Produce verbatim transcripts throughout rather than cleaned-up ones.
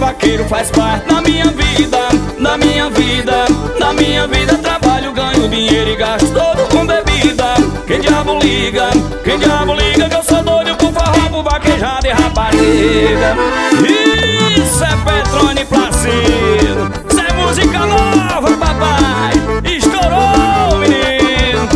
vaqueiro faz parte da minha vida, da minha vida, da minha vida. Trabalho, ganho dinheiro e gasto todo com bebida. Quem diabo liga, quem diabo liga, que eu sou doido por forró, por vaquejada e rapariga. Isso é Petrone Placido, isso é música nova, papai. Estourou, menino.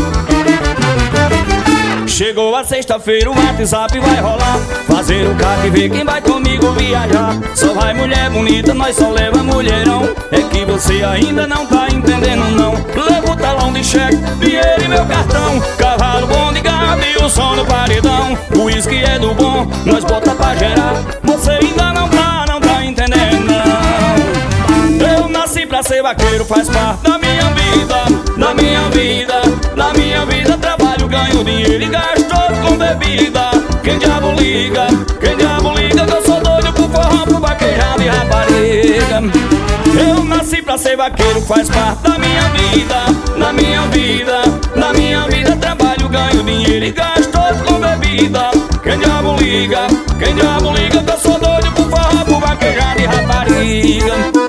Chegou a sexta-feira, o WhatsApp vai rolar. Fazer o carro e ver quem vai comigo viajar. Só vai mulher bonita, nós só leva mulherão. É que você ainda não tá entendendo não. Leva o talão de cheque, dinheiro e meu cartão. Cavalo bom de gado e o som no paredão. O uísque é do bom, nós bota pra gerar. Você ainda não tá, não tá entendendo não. Eu nasci pra ser vaqueiro, faz parte da minha vida, da minha vida, da minha vida. Trabalho, ganho dinheiro e gasto todo com bebida. Quem diabo liga, quem diabo liga, que eu sou doido por forró, por vaquejada e rapariga. Eu nasci pra ser vaqueiro, faz parte da minha vida, da minha vida, da minha vida. Trabalho, ganho dinheiro e gasto todo com bebida. Quem diabo liga, quem diabo liga, que eu sou doido por forró, por vaquejada e rapariga.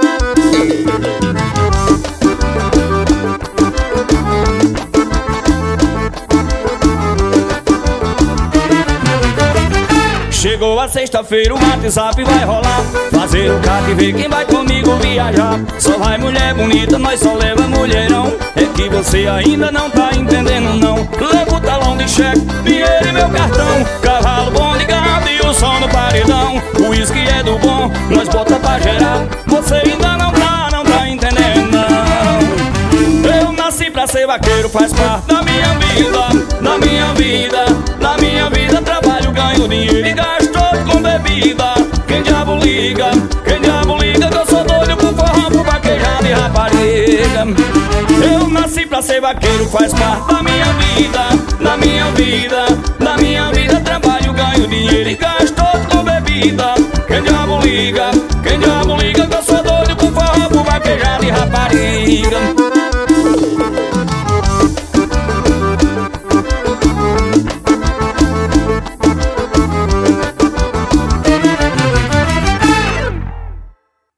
Chegou a sexta-feira, o WhatsApp vai rolar. Fazer o carro e ver quem vai comigo viajar. Só vai mulher bonita, nós só leva mulherão. É que você ainda não tá entendendo não. Leva o talão de cheque, dinheiro e meu cartão. Cavalo bom de gado e o som no paredão. O uísque é do bom, nós bota pra gerar. Você ainda não tá, não tá entendendo não. Eu nasci pra ser vaqueiro, faz parte da minha vida, da minha vida, da minha vida. Trabalho, ganho dinheiro e gasto todo com bebida. Quem diabo liga, quem diabo liga, que eu sou doido por forró, por vaquejada e rapariga. Eu nasci pra ser vaqueiro, faz parte da minha vida, da minha vida,